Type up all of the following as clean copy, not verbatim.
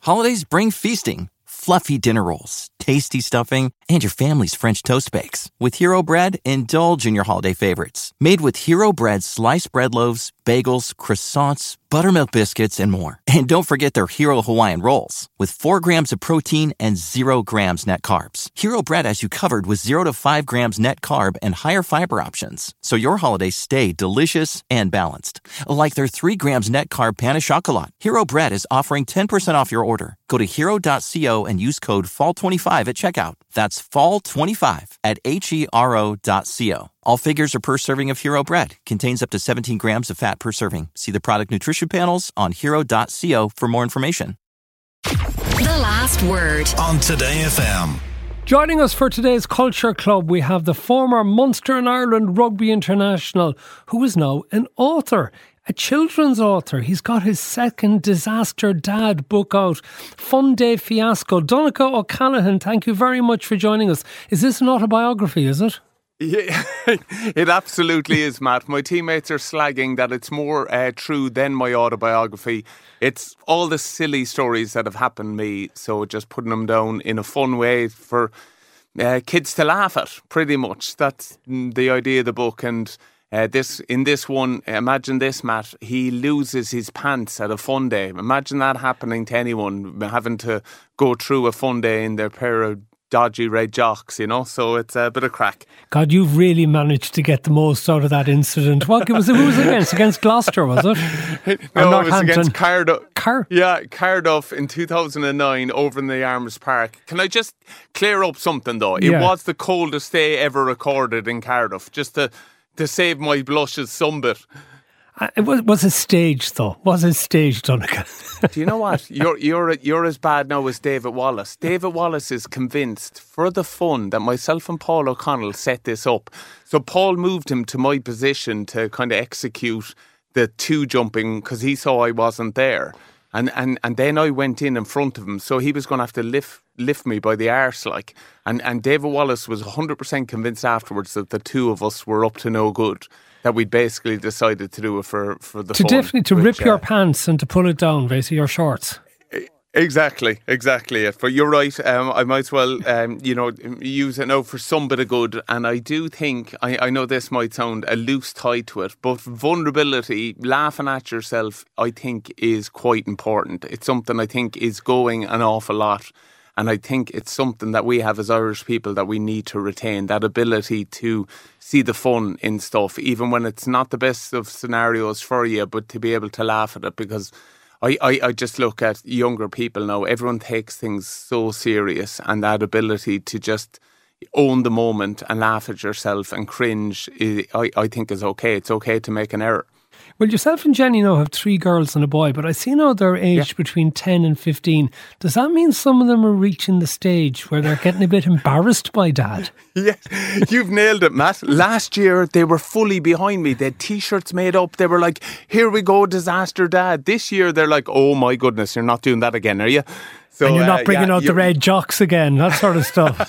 Holidays bring feasting, fluffy dinner rolls, tasty stuffing, and your family's French toast bakes. With Hero Bread, indulge in your holiday favorites. Made with Hero Bread sliced bread loaves, bagels, croissants, buttermilk biscuits, and more. And don't forget their Hero Hawaiian rolls with 4 grams of protein and 0 grams net carbs. Hero Bread has you covered with 0 to 5 grams net carb and higher fiber options, so your holidays stay delicious and balanced. Like their 3 grams net carb pan of chocolate. Hero Bread is offering 10% off your order. Go to hero.co and use code FALL25 at checkout. That's FALL25 at HERO.co. All figures are per serving of Hero Bread. Contains up to 17 grams of fat per serving. See the product nutrition panels on hero.co for more information. The Last Word on Today FM. Joining us for today's Culture Club, we have the former Munster and Ireland Rugby International, who is now an author. A children's author. He's got his second Disaster Dad book out, Fun Day Fiasco. Donncha O'Callaghan, thank you very much for joining us. Is this an autobiography, is it? Yeah, it absolutely is, Matt. My teammates are slagging that it's more true than my autobiography. It's all the silly stories that have happened to me, so just putting them down in a fun way for kids to laugh at, pretty much. That's the idea of the book. And in this one, imagine this, Matt, he loses his pants at a fun day. Imagine that happening to anyone, having to go through a fun day in their pair of dodgy red jocks, you know, so it's a bit of crack. God, you've really managed to get the most out of that incident. What was it? Who was it against? Against Gloucester, was it? No, it was against Cardiff in 2009 over in the Arms Park. Can I just clear up something though? It was the coldest day ever recorded in Cardiff, just to save my blushes some bit. It was a stage, though. Was it staged, Donncha? Do you know what? You're as bad now as David Wallace. David Wallace is convinced, for the fun, that myself and Paul O'Connell set this up. So Paul moved him to my position to kind of execute the 2 jumping because he saw I wasn't there. And then I went in front of him, so he was going to have to lift me by the arse, like. And David Wallace was 100% convinced afterwards that the 2 of us were up to no good. That we'd basically decided to do it for the fun. Definitely to rip your pants and to pull it down, basically, your shorts. Exactly. But you're right. I might as well, use it now for some bit of good. And I do think, I know this might sound a loose tie to it, but vulnerability, laughing at yourself, I think is quite important. It's something I think is going an awful lot. And I think it's something that we have as Irish people that we need to retain, that ability to see the fun in stuff, even when it's not the best of scenarios for you, but to be able to laugh at it. Because I just look at younger people now, everyone takes things so serious, and that ability to just own the moment and laugh at yourself and cringe, I think is okay. It's okay to make an error. Well, yourself and Jenny now have 3 girls and a boy, but I see now they're aged between 10 and 15. Does that mean some of them are reaching the stage where they're getting a bit embarrassed by Dad? Yes, you've nailed it, Matt. Last year, they were fully behind me. They had T-shirts made up. They were like, here we go, Disaster Dad. This year, they're like, oh my goodness, you're not doing that again, are you? So, and you're not bringing out the red jocks again, that sort of stuff.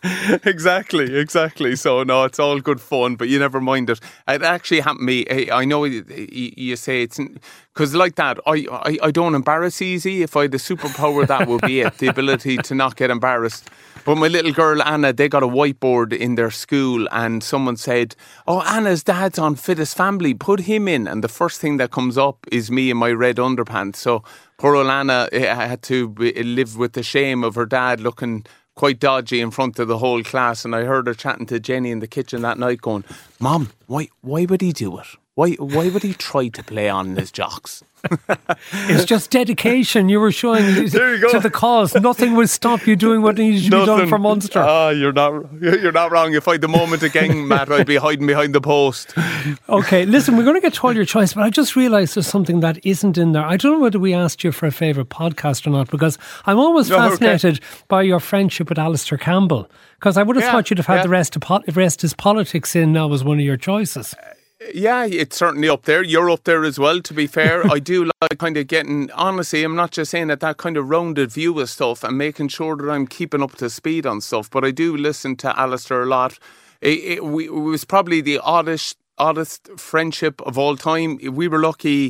Exactly. So, no, it's all good fun, but you never mind it. It actually happened to me. I know you say it's... Because like that, I don't embarrass easy. If I had a superpower, that would be it. The ability to not get embarrassed. But my little girl, Anna, they got a whiteboard in their school and someone said, oh, Anna's dad's on Fittest Family, put him in. And the first thing that comes up is me in my red underpants. So poor old Anna had to live with the shame of her dad looking quite dodgy in front of the whole class. And I heard her chatting to Jenny in the kitchen that night going, Mom, why would he do it? Why would he try to play on his jocks? It's just dedication. You were showing to the cause. Nothing will stop you doing what needs to be done for Munster. You're not wrong. If I had the moment again, Matt, I'd be hiding behind the post. Okay, listen, we're going to get to all your choice, but I just realised there's something that isn't in there. I don't know whether we asked you for a favourite podcast or not, because I'm always fascinated by your friendship with Alistair Campbell, because I would have thought you'd have had the rest is politics in now as one of your choices. Yeah, it's certainly up there. You're up there as well, to be fair. I do like kind of getting, honestly, I'm not just saying that kind of rounded view of stuff and making sure that I'm keeping up to speed on stuff, but I do listen to Alistair a lot. It was probably the oddest friendship of all time. We were lucky.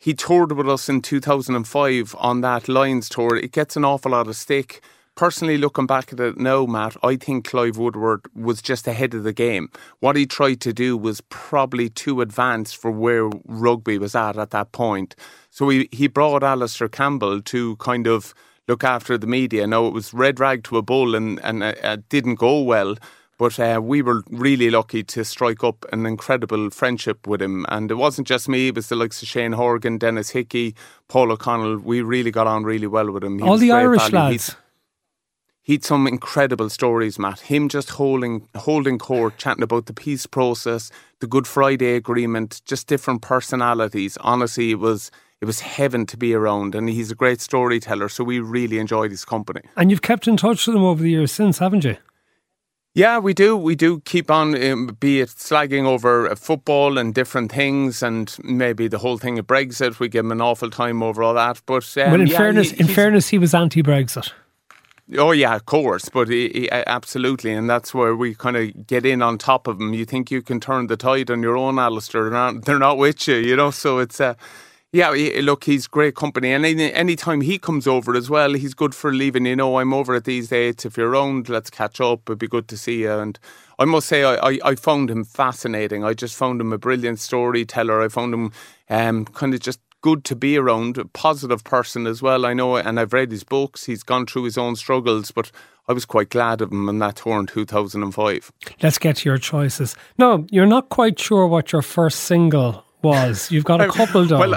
he toured with us in 2005 on that Lions tour. It gets an awful lot of stick. Personally, looking back at it now, Matt, I think Clive Woodward was just ahead of the game. What he tried to do was probably too advanced for where rugby was at that point. So he brought Alistair Campbell to kind of look after the media. Now, it was red rag to a bull and it didn't go well. But we were really lucky to strike up an incredible friendship with him. And it wasn't just me, it was the likes of Shane Horgan, Dennis Hickey, Paul O'Connell. We really got on really well with him. All the Irish lads. He'd some incredible stories, Matt. Him just holding court, chatting about the peace process, the Good Friday Agreement, just different personalities. Honestly, it was heaven to be around, and he's a great storyteller, so we really enjoyed his company. And you've kept in touch with him over the years since, haven't you? Yeah, we do. We do keep on, be it slagging over football and different things, and maybe the whole thing of Brexit. We give him an awful time over all that. But in fairness, he was anti-Brexit. Oh yeah, of course, but he, absolutely, and that's where we kind of get in on top of him. You think you can turn the tide on your own, Alistair? They're not with you, you know. So it's yeah, look, he's great company, and any time he comes over as well, he's good for leaving. You know, I'm over at these dates. If you're around, let's catch up. It'd be good to see you. And I must say, I found him fascinating. I just found him a brilliant storyteller. I found him kind of just good to be around, a positive person as well. I know, and I've read his books. He's gone through his own struggles, but I was quite glad of him on that tour in 2005. Let's get to your choices. No, you're not quite sure what your first single was. You've got a couple done.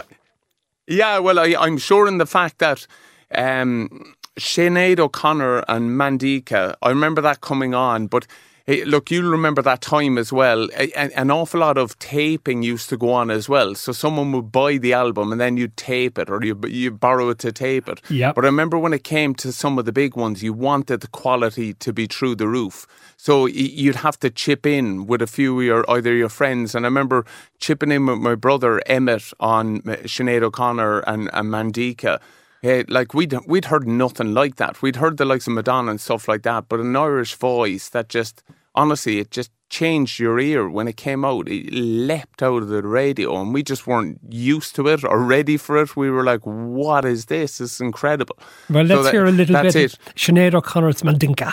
I'm sure in the fact that Sinead O'Connor and Mandika, I remember that coming on, but look, you'll remember that time as well. An awful lot of taping used to go on as well. So someone would buy the album and then you'd tape it, or you borrow it to tape it. Yep. But I remember when it came to some of the big ones, you wanted the quality to be through the roof. So you'd have to chip in with a few of either your friends. And I remember chipping in with my brother Emmett on Sinead O'Connor and Mandika. Like we'd heard nothing like that. We'd heard the likes of Madonna and stuff like that, but an Irish voice that just, honestly, it just changed your ear when it came out. It leapt out of the radio, and we just weren't used to it or ready for it. We were like, what is this? This is incredible. Well, let's hear a little bit of Sinead O'Connor's Mandinka.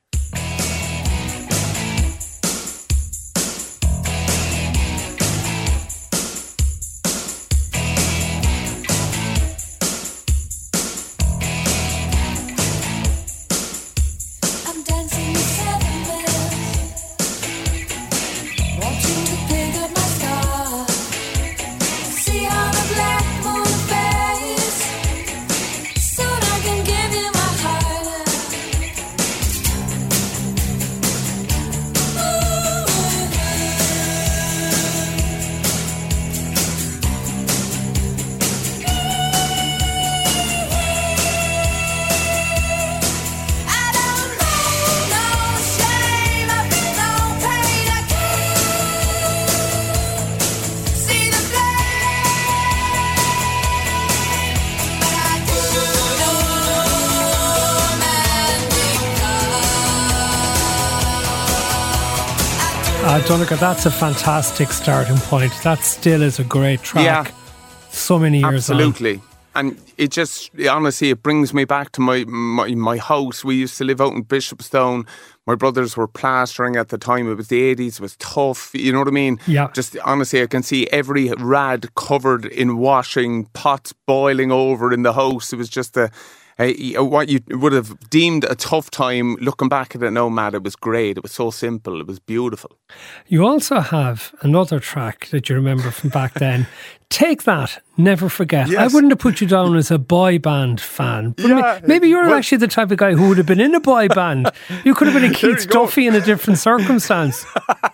Donncha, that's a fantastic starting point. That still is a great track. Yeah, so many years absolutely. And it just, honestly, it brings me back to my house. We used to live out in Bishopstown. My brothers were plastering at the time. It was the 80s. It was tough. You know what I mean? Yeah. Just, honestly, I can see every rad covered in washing, pots boiling over in the house. It was just what you would have deemed a tough time. Looking back at it now, Matt, it was great. It was so simple. It was beautiful. You also have another track that you remember from back then. Take That, Never Forget. Yes. I wouldn't have put you down as a boy band fan. But maybe you're actually the type of guy who would have been in a boy band. You could have been a Keith Duffy in a different circumstance.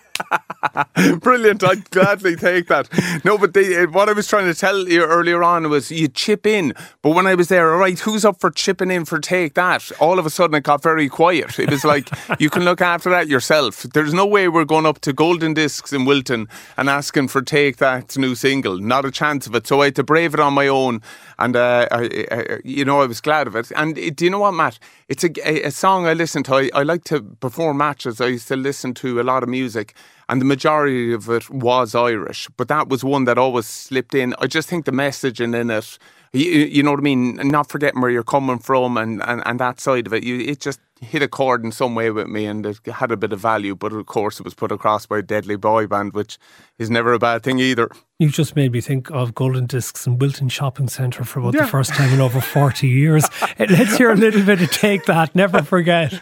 Brilliant. I'd gladly take that. No, but what I was trying to tell you earlier on was you chip in. But when I was there, all right, who's up for chipping in for Take That? All of a sudden it got very quiet. It was like, you can look after that yourself. There's no way we're going up to Golden Discs in Wilton and asking for Take That's new single. Not a chance of it. So I had to brave it on my own. And, I was glad of it. And do you know what, Matt? It's a song I listen to. I like to, before matches, I used to listen to a lot of music. and the majority of it was Irish. But that was one that always slipped in. I just think the messaging in it, you know what I mean? Not forgetting where you're coming from and that side of it. It just hit a chord in some way with me, and it had a bit of value. But of course, it was put across by a deadly boy band, which is never a bad thing either. You just made me think of Golden Discs and Wilton Shopping Centre for about the first time in over 40 years. Let's hear a little bit of Take That, Never Forget.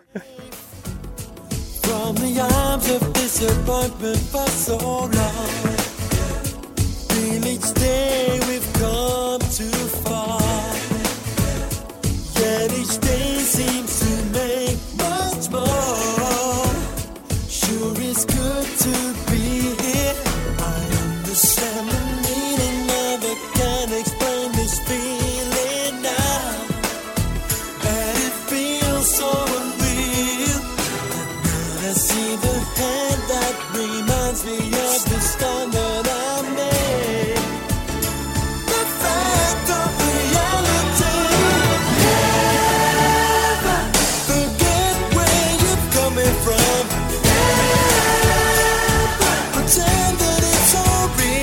From the arms of disappointment for so long, feel each day we've come too far, yet each day seems to make much more. Sure it's good to be here. I understand the meaning of it, can't explain this feeling now, and it feels so unreal. I see the hand that reminds me of the stand that I made. The fact of reality. Never forget where you're coming from. Never pretend that it's all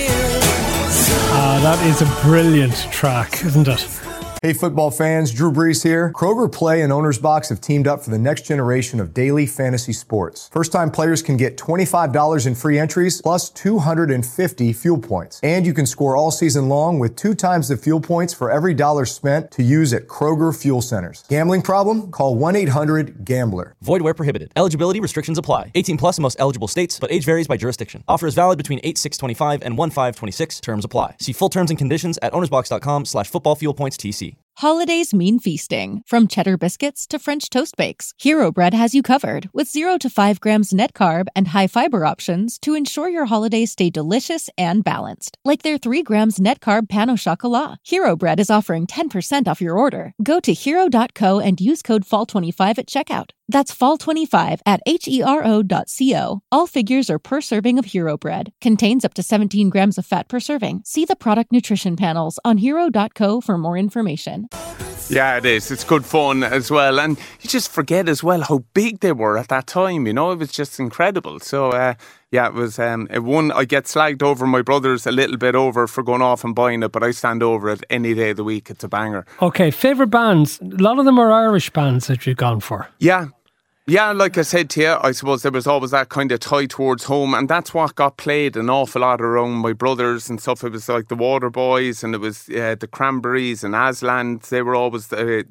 real. That is a brilliant track, isn't it? Hey football fans, Drew Brees here. Kroger Play and Owner's Box have teamed up for the next generation of daily fantasy sports. First-time players can get $25 in free entries plus 250 fuel points. And you can score all season long with 2 times the fuel points for every dollar spent to use at Kroger Fuel Centers. Gambling problem? Call 1-800-GAMBLER. Void where prohibited. Eligibility restrictions apply. 18 plus in most eligible states, but age varies by jurisdiction. Offer is valid between 8/6/25 and 1/5/26. Terms apply. See full terms and conditions at ownersbox.com/footballfuelpointstc. Holidays mean feasting. From cheddar biscuits to French toast bakes, Hero Bread has you covered with 0 to 5 grams net carb and high fiber options to ensure your holidays stay delicious and balanced. Like their 3 grams net carb pan au chocolat. Hero Bread is offering 10% off your order. Go to hero.co and use code FALL25 at checkout. That's FALL25 at hero.co. All figures are per serving of Hero Bread. Contains up to 17 grams of fat per serving. See the product nutrition panels on hero.co for more information. Yeah, it is. It's good fun as well. And you just forget as well how big they were at that time. You know, it was just incredible. So, it was one I get slagged over my brothers a little bit over for going off and buying it, but I stand over it any day of the week. It's a banger. Okay, favourite bands? A lot of them are Irish bands that you've gone for. Yeah, like I said to you, I suppose there was always that kind of tie towards home, and that's what got played an awful lot around my brothers and stuff. It was like the Waterboys, and it was the Cranberries and Aslan. They were always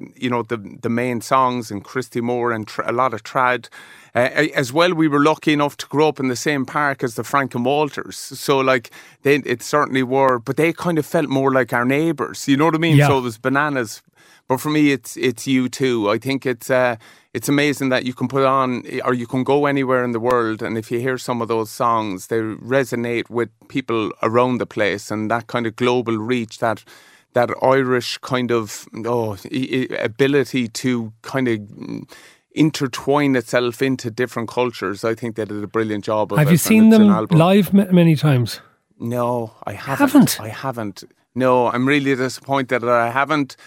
the main songs, and Christy Moore and a lot of trad. As well, we were lucky enough to grow up in the same park as the Frank and Walters. So, it certainly were, but they kind of felt more like our neighbours. You know what I mean? Yeah. So it was bananas. But for me, it's U2. I think it's amazing that you can put on, or you can go anywhere in the world, and if you hear some of those songs, they resonate with people around the place, and that kind of global reach, that Irish kind of ability to kind of intertwine itself into different cultures. I think they did a brilliant job of it. Have you seen them live many times? No, I haven't. I haven't. No, I'm really disappointed that I haven't.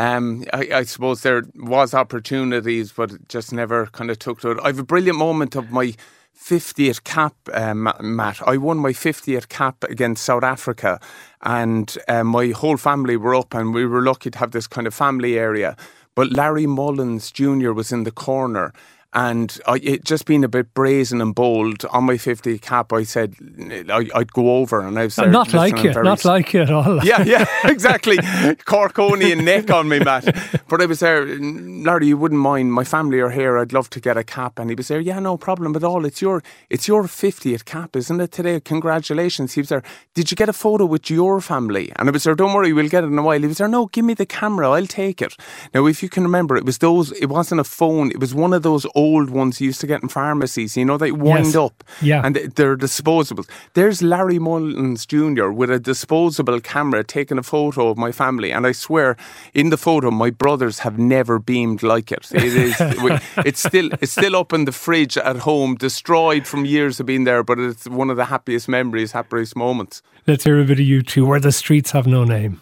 I suppose there was opportunities, but it just never kind of took to it. I have a brilliant moment of my 50th cap, Matt. I won my 50th cap against South Africa, and my whole family were up, and we were lucky to have this kind of family area. But Larry Mullins Jr. was in the corner, and it just being a bit brazen and bold on my 50th cap, I said I'd go over, and I was there. Not like you at all. Yeah, exactly. Corkonian neck on me, Matt. But I was there, Larry, you wouldn't mind, my family are here, I'd love to get a cap. And he was there, yeah, no problem at all. It's your 50th cap, isn't it today? Congratulations. He was there, did you get a photo with your family? And I was there, don't worry, we'll get it in a while. He was there, no, give me the camera, I'll take it. Now, if you can remember, it wasn't a phone, it was one of those old ones you used to get in pharmacies, you know, they wind up. Yeah. And they're disposables. There's Larry Mullins Jr. with a disposable camera taking a photo of my family, and I swear, in the photo, my brothers have never beamed like it. It's still up in the fridge at home, destroyed from years of being there, but it's one of the happiest memories, happiest moments. Let's hear a bit of U2, Where the Streets Have No Name.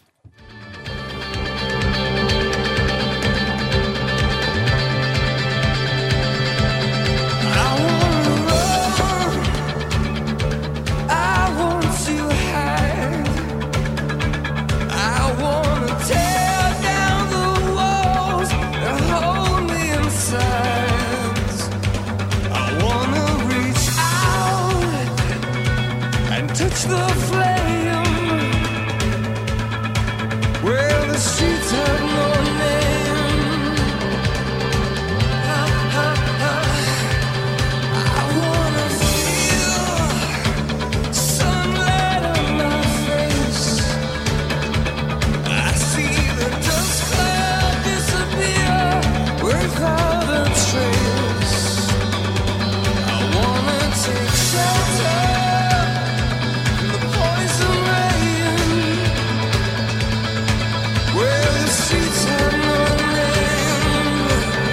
catch the flame. Well, the streets have no name. I wanna feel sunlight on my face. I see the dust cloud disappear without a trace. I wanna take shelter from the poison rain. Where the streets have no name.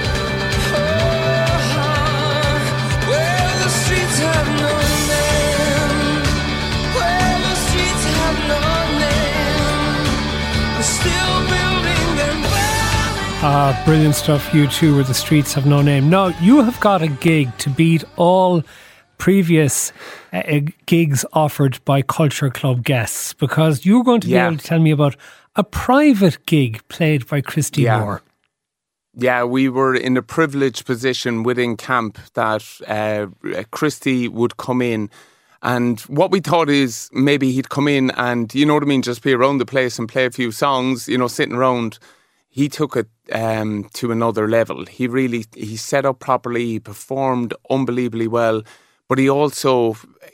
Where the streets have no name. Where the streets have no name. We're still building and building. Brilliant stuff, you two, where the streets have no name. Now, you have got a gig to beat all previous gigs offered by Culture Club guests, because you're going to be able to tell me about a private gig played by Christy Moore. Yeah, we were in a privileged position within camp that Christy would come in, and what we thought is maybe he'd come in and, you know what I mean, just be around the place and play a few songs, you know, sitting around. He took it to another level. He set up properly, he performed unbelievably well, but he also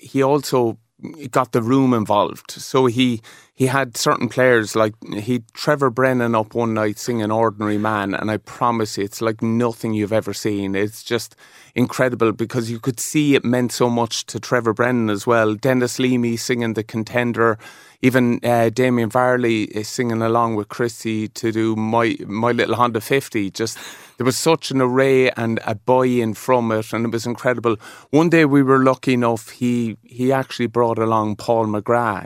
got the room involved. So he had certain players, like he'd Trevor Brennan up one night singing Ordinary Man, and I promise you, it's like nothing you've ever seen. It's just incredible, because you could see it meant so much to Trevor Brennan as well. Dennis Leamy singing The Contender, even Damien Varley is singing along with Christy to do My Little Honda 50. Just, there was such an array and a buy-in from it, and it was incredible. One day we were lucky enough, he actually brought along Paul McGrath.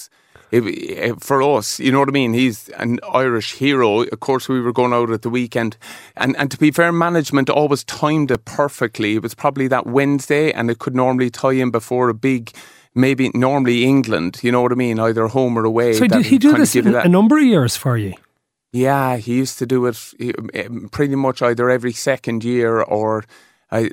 For us, you know what I mean? He's an Irish hero. Of course, we were going out at the weekend. And to be fair, management always timed it perfectly. It was probably that Wednesday, and it could normally tie in before a big, maybe normally England, you know what I mean? Either home or away. So did he do this a number of years for you? Yeah, he used to do it pretty much either every second year or... that's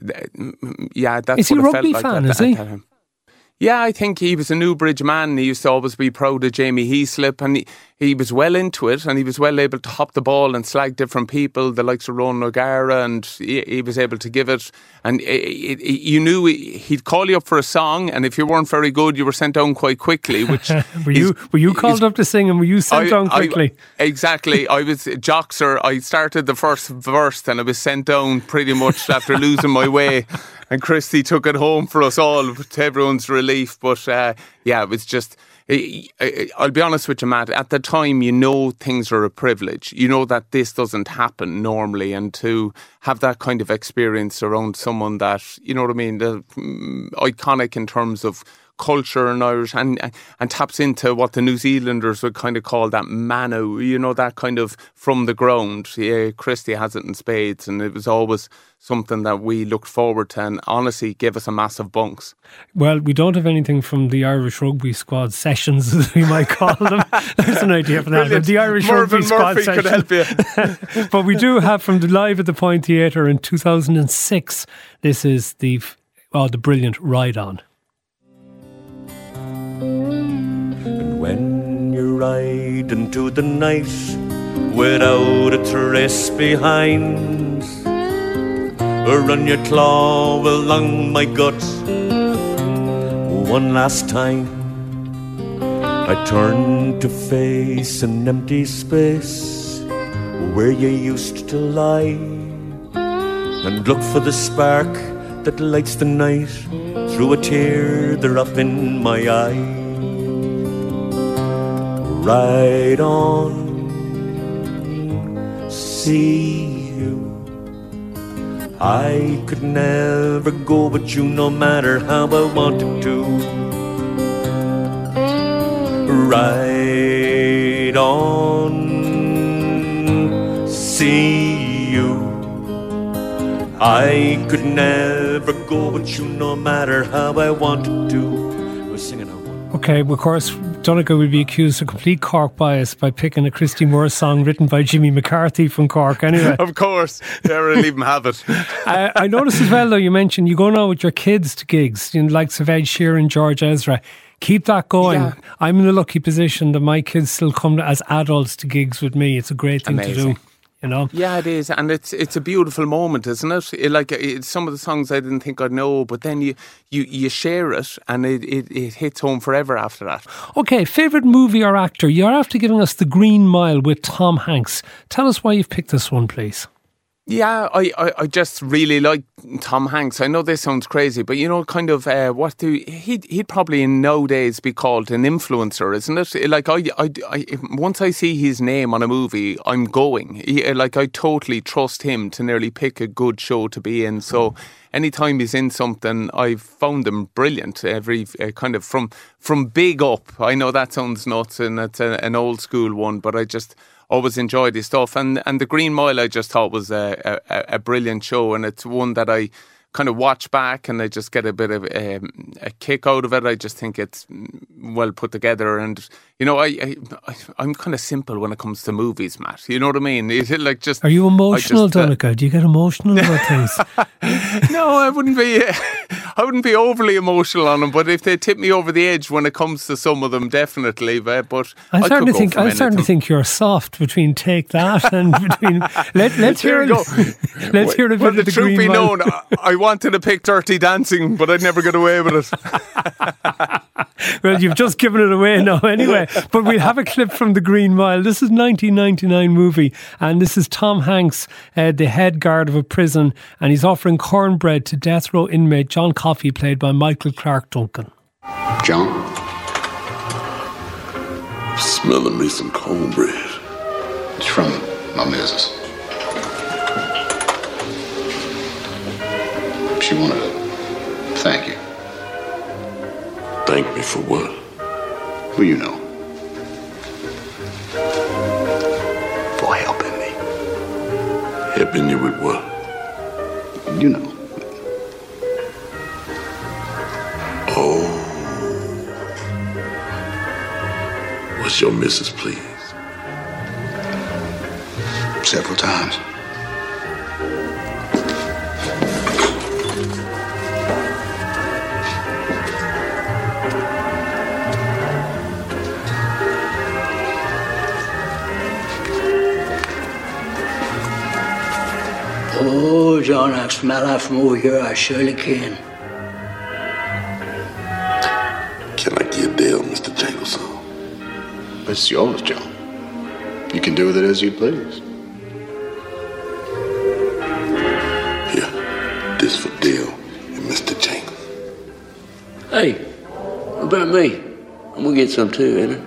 is he a rugby fan, is he? Yeah, I think he was a Newbridge man. He used to always be proud of Jamie Heaslip, and he was well into it, and he was well able to hop the ball and slag different people, the likes of Ronan O'Gara, and he was able to give it. And you knew he'd call you up for a song, and if you weren't very good, you were sent down quite quickly. Which were you called up to sing, and were you sent down quickly? Exactly. I was a joxer. I started the first verse, and I was sent down pretty much after losing my way. And Christy took it home for us all, to everyone's relief. But it was just... I'll be honest with you, Matt, at the time, you know things are a privilege. You know that this doesn't happen normally, and to have that kind of experience around someone that, you know what I mean, iconic in terms of culture in Irish, and taps into what the New Zealanders would kind of call that manu, you know, that kind of from the ground. Yeah, Christy has it in spades, and it was always something that we looked forward to, and honestly gave us a massive bunks. Well, we don't have anything from the Irish Rugby Squad sessions, as we might call them. There's an idea for that. The Irish Mervyn Rugby Squad Murphy session. could help you. But we do have from the Live at the Point Theatre in 2006. This is the brilliant Ride On. And when you ride into the night without a trace behind, or run your claw along my gut one last time, I turn to face an empty space where you used to lie, and look for the spark that lights the night through a teardrop in my eye. Ride on, see you. I could never go with you no matter how I wanted to. Ride on, see you. I could never go with you no matter how I wanted to. I was singing out. Okay, of course, Donegal will be accused of complete Cork bias by picking a Christy Moore song written by Jimmy McCarthy from Cork anyway. Of course, never leave him have it. I noticed as well, though, you mentioned you go now with your kids to gigs, you know, likes of Ed Sheeran, George Ezra. Keep that going. Yeah. I'm in a lucky position that my kids still come as adults to gigs with me. It's a great thing to do. You know? Yeah, it is, and it's a beautiful moment, isn't it? It's some of the songs I didn't think I'd know, but then you share it, and it hits home forever after that. Okay, favourite movie or actor? You're after giving us The Green Mile with Tom Hanks. Tell us why you've picked this one, please. Yeah, I just really like Tom Hanks. I know this sounds crazy, but you know, kind of he'd probably in nowadays be called an influencer, isn't it? Like I once I see his name on a movie, I'm going. I totally trust him to nearly pick a good show to be in. So anytime he's in something, I've found him brilliant. Every kind of from big up. I know that sounds nuts, and it's an old school one, but I just always enjoyed his stuff, and The Green Mile I just thought was a brilliant show, and it's one that I kind of watch back and I just get a bit of a kick out of it. I just think it's well put together, and you know, I'm kind of simple when it comes to movies, Matt. You know what I mean? Are you emotional, Donncha? Do you get emotional about things? No, I wouldn't be. I wouldn't be overly emotional on them, but if they tip me over the edge when it comes to some of them, definitely. But I'm starting to think you're soft between Take That and between. Let's hear it. Let's hear a bit of The Green Mile. Well, the truth be known, I wanted to pick Dirty Dancing, but I'd never get away with it. Well, you've just given it away now anyway. But we'll have a clip from The Green Mile. This is 1999 movie, and this is Tom Hanks, the head guard of a prison, and he's offering cornbread to death row inmate John Coffey, played by Michael Clark Duncan. John? Smelling me some cornbread. It's from my missus. She wanted to thank you. Thank me for what? Well, you know. For helping me. Helping you with what? You know. Oh. What's your missus, please? Several times. Oh, John, I can smell that from over here. I surely can. Can I get a deal, Mr. Jangleson? It's yours, John. You can do with it as you please. Here, this for Dale and Mr. Jangles. Hey, what about me? I'm gonna get some too, ain't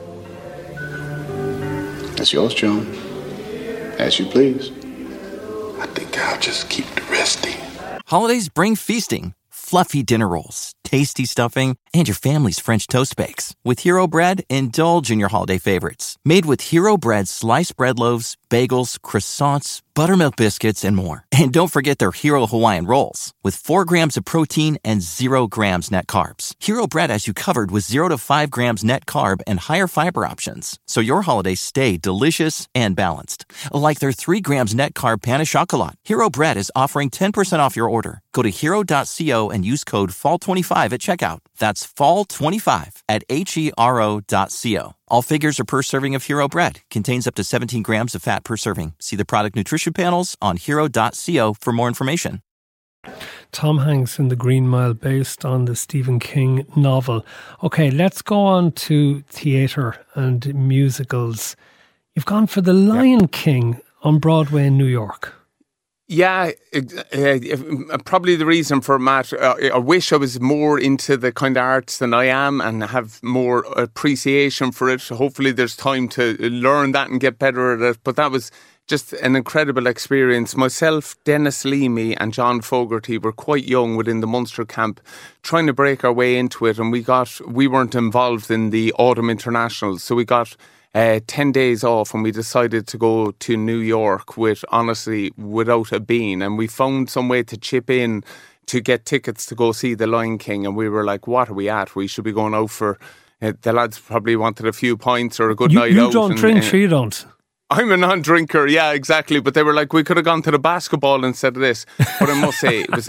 it? It's yours, John. As you please. I think I'll just keep the rest in. Holidays bring feasting, fluffy dinner rolls, tasty stuffing, and your family's French toast bakes. With Hero Bread, indulge in your holiday favorites. Made with Hero Bread sliced bread loaves, bagels, croissants, buttermilk biscuits, and more. And don't forget their Hero Hawaiian rolls with 4 grams of protein and 0 grams net carbs. Hero Bread has you covered with 0 to 5 grams net carb and higher fiber options, so your holidays stay delicious and balanced. Like their 3 grams net carb pan of chocolate. Hero Bread is offering 10% off your order. Go to hero.co and use code FALL25 at checkout. That's FALL25 at HERO.co. All figures are per serving of Hero Bread. Contains up to 17 grams of fat per serving. See the product nutrition panels on hero.co for more information. Tom Hanks in The Green Mile, based on the Stephen King novel. Okay, let's go on to theatre and musicals. You've gone for The Lion King on Broadway in New York. Yeah, probably the reason for Matt, I wish I was more into the kind of arts than I am and have more appreciation for it. Hopefully there's time to learn that and get better at it. But that was just an incredible experience. Myself, Dennis Leamy and John Fogarty were quite young within the Munster camp, trying to break our way into it. And we weren't involved in the Autumn Internationals, so we got 10 days off and we decided to go to New York without a bean, and we found some way to chip in to get tickets to go see The Lion King, and we were like, what are we at? We should be going out for the lads probably wanted a few pints or a good night out. You don't drink, you don't. I'm a non-drinker, yeah, exactly. But they were like, we could have gone to the basketball instead of this. But I must say, it was...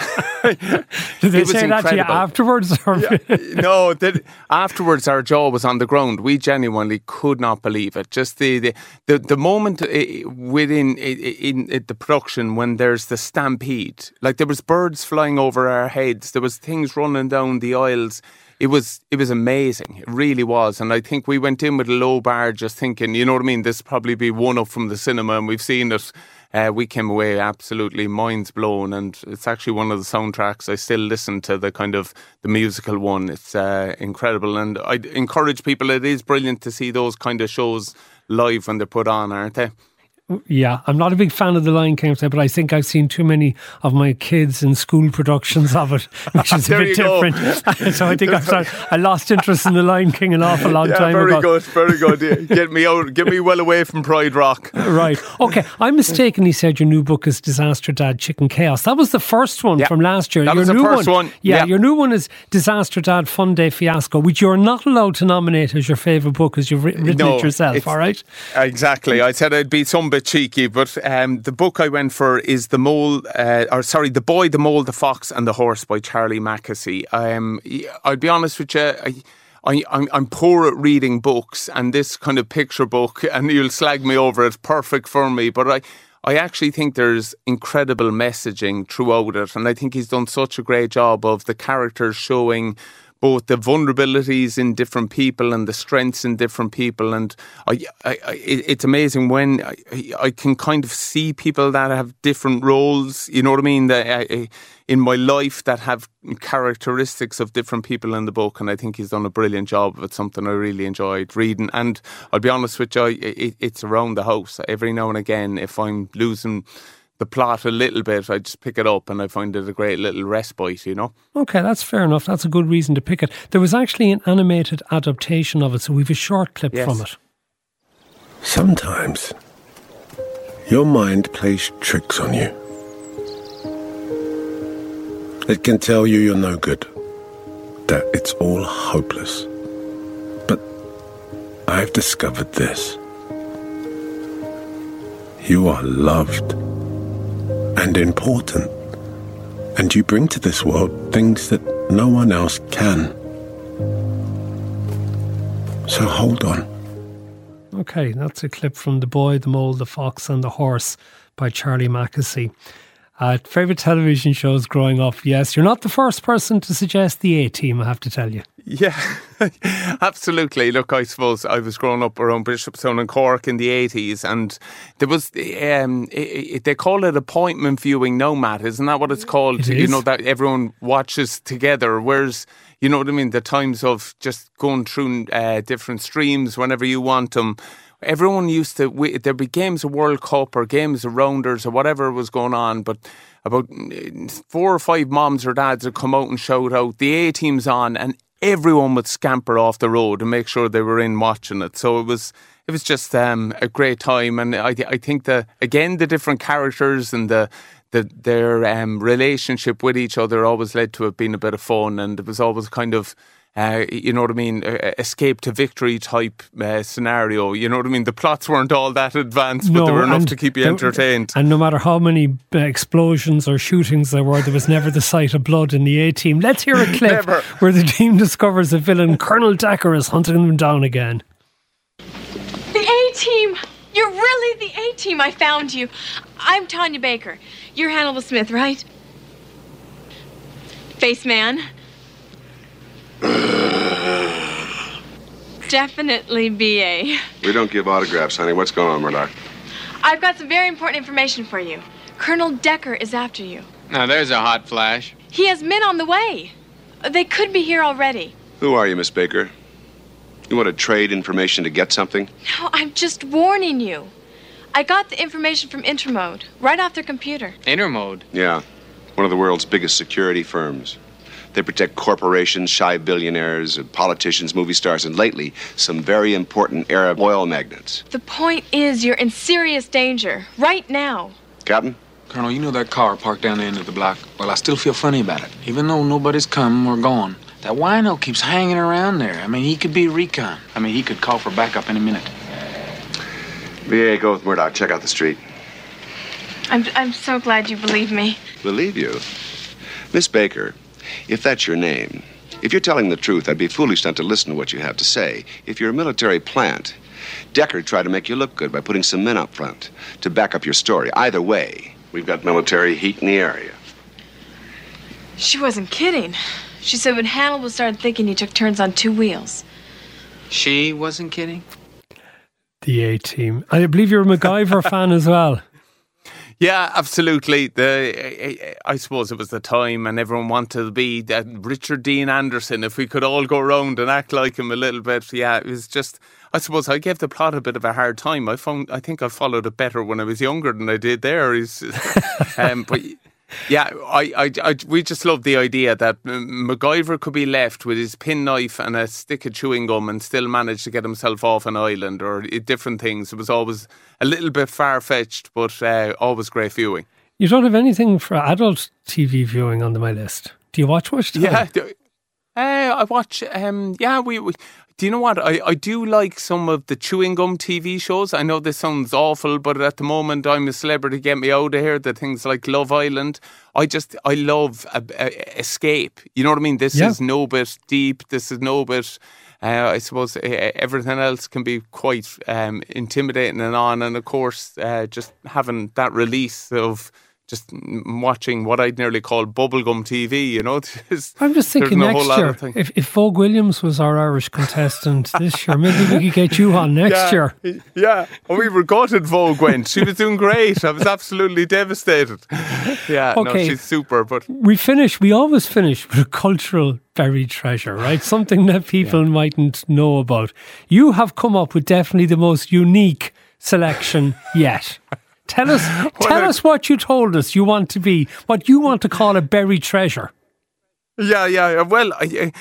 Did they say that to you afterwards? No, afterwards our jaw was on the ground. We genuinely could not believe it. Just the moment within the production when there's the stampede. Like there was birds flying over our heads. There was things running down the aisles. It was amazing. It really was. And I think we went in with a low bar just thinking, you know what I mean, this probably be one up from the cinema, and we've seen it. We came away absolutely minds blown, and it's actually one of the soundtracks. I still listen to the kind of the musical one. It's incredible, and I'd encourage people, it is brilliant to see those kind of shows live when they're put on, aren't they? Yeah, I'm not a big fan of The Lion King, but I think I've seen too many of my kids in school productions of it, which is a bit different. So I think I lost interest in The Lion King an awful long time ago. Very good. Yeah. Get me well away from Pride Rock. Right. Okay, I mistakenly said your new book is Disaster Dad, Chicken Chaos. That was the first one from last year. That was the first one. Yeah, your new one is Disaster Dad, Fun Day Fiasco, which you're not allowed to nominate as your favourite book because you've written it yourself, all right? Exactly. I said I'd be some bit cheeky, but the book I went for is The Boy, the Mole, the Fox and the Horse by Charlie Mackesy. I'll be honest with you, I'm poor at reading books, and this kind of picture book, and you'll slag me over it, perfect for me, but I actually think there's incredible messaging throughout it, and I think he's done such a great job of the characters showing both the vulnerabilities in different people and the strengths in different people. And it's amazing when I can kind of see people that have different roles, you know what I mean, that in my life that have characteristics of different people in the book. And I think he's done a brilliant job of it, something I really enjoyed reading. And I'll be honest with you, it's around the house. Every now and again, if I'm losing the plot a little bit, I just pick it up and I find it a great little respite, you know. Okay, that's fair enough. That's a good reason to pick it. There was actually an animated adaptation of it, so we've a short clip from it. Sometimes your mind plays tricks on you. It can tell you you're no good, that it's all hopeless. But I've discovered this. You are loved and important, and you bring to this world things that no one else can. So hold on. Okay, that's a clip from The Boy, the Mole, the Fox and the Horse by Charlie Mackesy. Favourite television shows growing up? Yes, you're not the first person to suggest the A-Team, I have to tell you. Yeah, absolutely. Look, I suppose I was growing up around Bishopstown and Cork in the 80s, and there was, they call it appointment viewing now, Matt, isn't that what it's called? It you is. know, that everyone watches together, whereas, you know what I mean, the times of just going through different streams whenever you want them. Everyone used to, there'd be games of World Cup or games of Rounders or whatever was going on, but about 4 or 5 moms or dads would come out and shout out, the A-Team's on, and everyone would scamper off the road and make sure they were in watching it. So it was just a great time, and I think the different characters and their relationship with each other always led to it being a bit of fun, and it was always kind of, you know what I mean, escape to victory type scenario. You know what I mean? The plots weren't all that advanced, but they were enough to keep you entertained. And no matter how many explosions or shootings there was never the sight of blood in the A-Team. Let's hear a clip where the team discovers a villain. Colonel Decker is hunting them down again. The A-Team! You're really the A-Team. I found you. I'm Tanya Baker. You're Hannibal Smith, right? Face man. Definitely B.A. We don't give autographs, honey. What's going on, Murdoch? I've got some very important information for you. Colonel Decker is after you. Now, there's a hot flash. He has men on the way. They could be here already. Who are you, Miss Baker? You want to trade information to get something? No, I'm just warning you. I got the information from Intermode, right off their computer. Intermode? Yeah, one of the world's biggest security firms. They protect corporations, shy billionaires, politicians, movie stars, and lately, some very important Arab oil magnates. The point is, you're in serious danger, right now. Captain? Colonel, you know that car parked down the end of the block? Well, I still feel funny about it. Even though nobody's come or gone, that wino keeps hanging around there. I mean, he could be recon. I mean, he could call for backup any minute. VA, go with Murdoch. Check out the street. I'm so glad you believe me. Believe you? Miss Baker, if that's your name, if you're telling the truth, I'd be foolish not to listen to what you have to say. If you're a military plant, Deckard tried to make you look good by putting some men up front to back up your story. Either way, we've got military heat in the area. She wasn't kidding. She said when Hannibal started thinking, he took turns on two wheels. She wasn't kidding? The A-Team. I believe you're a MacGyver fan as well. Yeah, absolutely. I suppose it was the time and everyone wanted to be that Richard Dean Anderson. If we could all go around and act like him a little bit. Yeah, it was just, I suppose I gave the plot a bit of a hard time. I think I followed it better when I was younger than I did there. But yeah, we just love the idea that MacGyver could be left with his penknife and a stick of chewing gum and still manage to get himself off an island or different things. It was always a little bit far-fetched, but always great viewing. You don't have anything for adult TV viewing on my list. Do you watch much time? Yeah, I watch. We. Do you know what? I do like some of the chewing gum TV shows. I know this sounds awful, but at the moment I'm a celebrity. Get me out of here. The things like Love Island. I love escape. You know what I mean? This is no bit deep. This is no bit. I suppose everything else can be quite intimidating and on. And of course, just having that release of just watching what I'd nearly call bubblegum TV, you know. I'm just thinking next year, if Vogue Williams was our Irish contestant this year, maybe we could get you on next year. Yeah, we were gutted Vogue went. She was doing great. I was absolutely devastated. Yeah, okay. No, she's super. But we always finish with a cultural buried treasure, right? Something that people mightn't know about. You have come up with definitely the most unique selection yet. Tell us what you told us you want to be, what you want to call a buried treasure. Yeah. Well,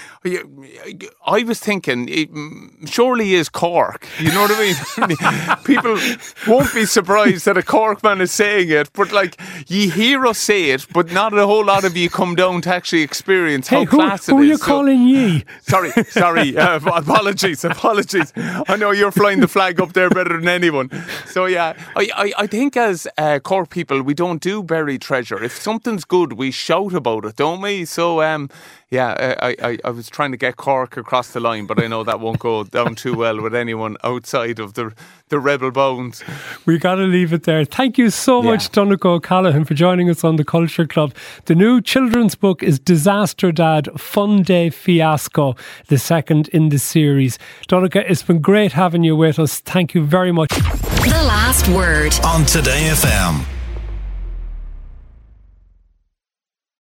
I was thinking, surely is Cork. You know what I mean? People won't be surprised that a Cork man is saying it, but like, you hear us say it, but not a whole lot of you come down to actually experience how class it is. Who are you calling ye? Sorry. Apologies. I know you're flying the flag up there better than anyone. So yeah, I think as Cork people, we don't do buried treasure. If something's good, we shout about it, don't we? So I was trying to get Cork across the line, but I know that won't go down too well with anyone outside of the rebel bones. We got to leave it there. Thank you so much, Donncha O'Callaghan, for joining us on the Culture Club. The new children's book is Disaster Dad, Fun Day Fiasco, the second in the series. Donncha, it's been great having you with us. Thank you very much. The Last Word on Today FM.